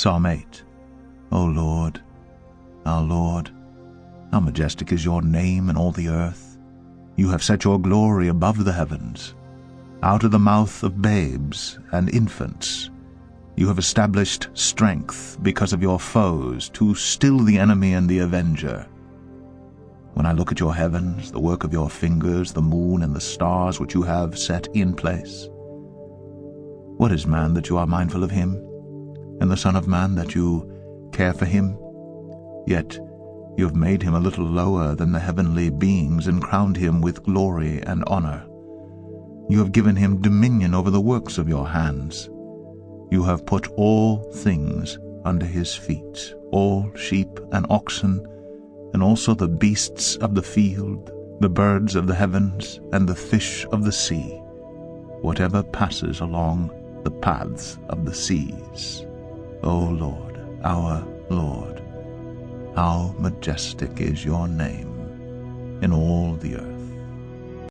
Psalm 8. O Lord, our Lord, how majestic is your name in all the earth! You have set your glory above the heavens. Out of the mouth of babes and infants you have established strength because of your foes, to still the enemy and the avenger. When I look at your heavens, the work of your fingers, the moon and the stars which you have set in place, what is man that you are mindful of him, and the Son of Man that you care for him? Yet you have made him a little lower than the heavenly beings, and crowned him with glory and honor. You have given him dominion over the works of your hands. You have put all things under his feet, all sheep and oxen, and also the beasts of the field, the birds of the heavens, and the fish of the sea, whatever passes along the paths of the seas. O Lord, our Lord, how majestic is your name in all the earth.